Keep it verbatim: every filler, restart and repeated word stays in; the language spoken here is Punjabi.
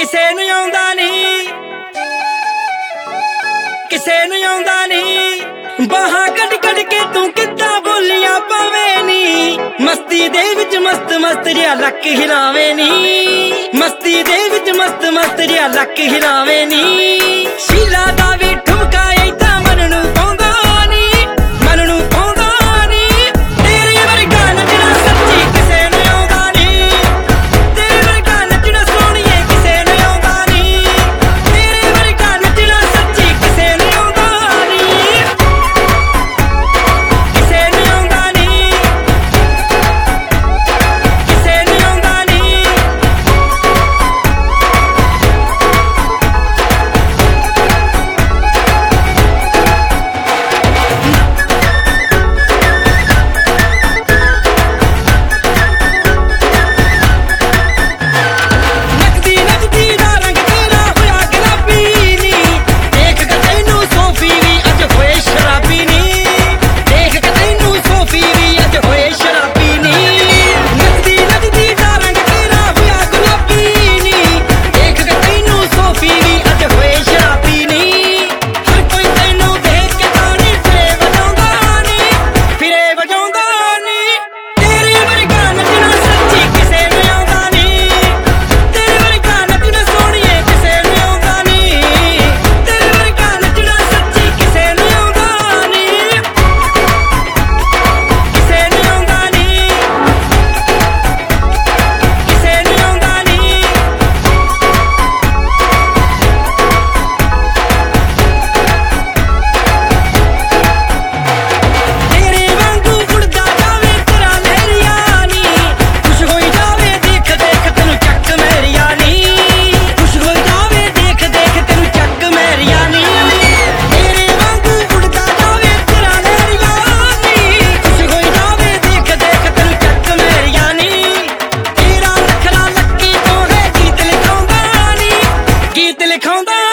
ਕਿਸੇ ਨੂੰ ਆਉਂਦਾ ਨਹੀਂ, ਕਿਸੇ ਨੂੰ ਆਉਂਦਾ ਨਹੀਂ। ਬਾਹਾਂ ਕੱਢ ਕੱਢ ਕੇ ਤੂੰ ਕਿੱਦਾਂ ਬੋਲੀਆਂ ਪਾਵੇਂ ਨੀ, ਮਸਤੀ ਦੇ ਵਿੱਚ ਮਸਤ ਮਸਤ ਜਿਹਾ ਲੱਕ ਹਿਲਾਵੇਂ ਨੀ, ਮਸਤੀ ਦੇ ਵਿੱਚ ਮਸਤ ਮਸਤ ਜਿਹਾ ਲੱਕ ਹਿਲਾਵੇਂ ਨੀ। ਸ਼ੀਲਾ ਦਾ ਵੀ ਠੁਮਕਾ ਏਦਾਂ ਮਨ ਨੂੰ ਪਾਉਂਦਾ ਨੀ, ਮਨ ਨੂੰ ਪਾਉਂਦਾ ਨੀ। ਤੇਰੇ ਵਰਗਾ ਨੱਚਣਾ ਸੱਚੀ ਕਿਸੇ ਨੂੰ ਆਉਂਦਾ ਨੀ, ਤੇਰੇ ਵਰਗਾ ਨੱਚਣਾ ਸੋਹਣੀਏ ਕਿਸੇ ਨੂੰ ਆਉਂਦਾ ਨੀ, ਤੇਰੇ ਵਰਗਾ ਨੱਚਣਾ ਸੱਚੀ ਕਿਸੇ ਨੂੰ ਆਉਂਦਾ ਨੀ, ਕਿਸੇ ਨੂੰ ਆਉਂਦਾ ਨੀ, ਕਿਸੇ ਨੂੰ ਆਉਂਦਾ ਨੀ। ਨੱਚਦੀ ਨੱਚਦੀ ਦਾ ਰੰਗ ਤੇਰਾ ਹੋਇਆ ਗੁਲਾਬੀ ਨੀ, ਦੇਖ ਕੇ ਤੈਨੂੰ ਸੋਫੀ ਵੀ ਅੱਜ ਹੋਏ ਸ਼ਰਾਬੀ ਨੀ, ਦੇਖ ਕੇ ਤੈਨੂੰ ਸੋਫੀ ਵੀ ਅੱਜ ਹੋਏ ਸ਼ਰਾਬੀ ਨੀ। ਨੱਚਦੀ ਨੱਚਦੀ ਦਾ ਰੰਗ ਤੇਰਾ ਹੋਇਆ ਗੁਲਾਬੀ ਨੀ, ਦੇਖ ਕੇ ਤੈਨੂੰ ਸੋਫੀ ਵੀ ਅੱਜ ਹੋਏ ਸ਼ਰਾਬੀ ਨੀ। ਹਰ ਕੋਈ ਤੈਨੂੰ ਦੇਖ ਕੇ ਤਾੜੀ ਫਿਰੇ ਵਜਾਉਂਦਾ ਨੀ, ਫਿਰੇ ਵਜਾਉਂਦਾ ਨੀ। ਤੇਰੇ ਵਰਗਾ ਨੱਚਣਾ ਸੱਚੀ ਕਿਸੇ ਨੂੰ ਆਉਂਦਾ ਨੀ, ਤੇਰੇ ਵਰਗਾ ਨੱਚਣਾ ਸੋਹਣੀਏ ਕਿਸੇ ਨੂੰ ਆਉਂਦਾ ਨੀ, ਤੇਰੇ ਵਰਗਾ ਨੱਚਣਾ ਸੱਚੀ ਕਿਸੇ ਨੂੰ ਆਉਂਦਾ ਨੀ, ਕਿਸੇ ਨੂੰ ਆਉਂਦਾ ਨੀ, ਕਿਸੇ ਨੂੰ ਆਉਂਦਾ ਨੀ। ਤੇਰੇ ਵਾਂਗੂ ਉੜਦਾ ਜਾਵੇ ਤੇਰਾ ਲਹਿਰੀਆ ਨੀ, ਖੁਸ਼ ਹੋਈ ਜਾਵੇ ਦੇਖ ਦੇਖ ਤੈਨੂੰ ਚੱਕ ਮੇਰੀਆ ਨੀ, ਖੁਸ਼ ਹੋਈ ਜਾਵੇ ਦੇਖ ਦੇਖ ਤੈਨੂੰ ਚੱਕ ਮੇਰੀਆ ਨੀ। ਤੇਰੇ ਵਾਂਗੂ ਉੜਦਾ ਜਾਵੇ ਤੇਰਾ ਲਹਿਰੀਆ ਨੀ, ਖੁਸ਼ ਹੋਈ ਜਾਵੇ ਦੇਖ ਦੇਖ ਤੈਨੂੰ ਚੱਕ ਮੇਰੀਆ ਨੀ। ਤੇਰਾ ਨਖਰਾ ਲੱਕੀ ਤੋਂ ਹੈ ਗੀਤ ਲਿਖਾਉਂਦਾ ਨੀ, ਗੀਤ ਲਿਖਾਉਂਦਾ